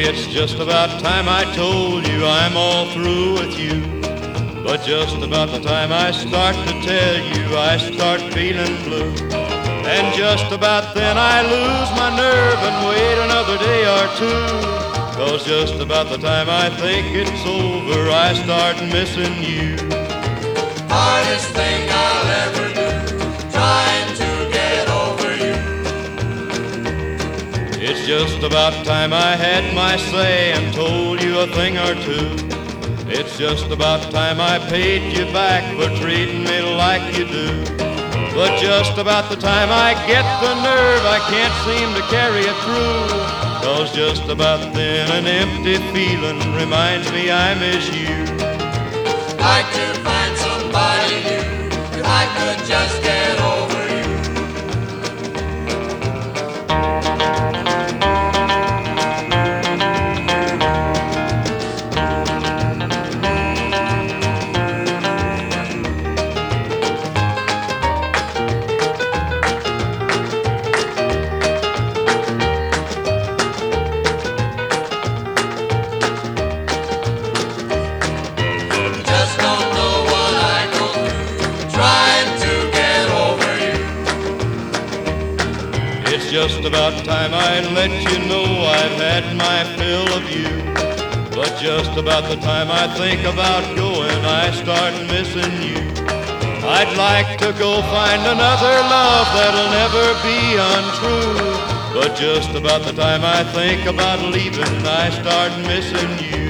It's just about time I told you I'm all through with you. But just about the time I start to tell you, I start feeling blue. And just about then I lose my nerve and wait another day or two. 'Cause just about the time I think it's over, I start missing you. Hardest thing I'll ever do, trying to get over you. It's just about time I had my say and told you a thing or two. It's just about time I paid you back for treating me like you do. But just about the time I get the nerve, I can't seem to carry it through. 'Cause just about then an empty feeling reminds me I miss you. Like to find somebody new, if I could just get over you. It's just about time I'd let you know I've had my fill of you. But just about the time I think about going, I start missing you. I'd like to go find another love that'll never be untrue. But just about the time I think about leaving, I start missing you.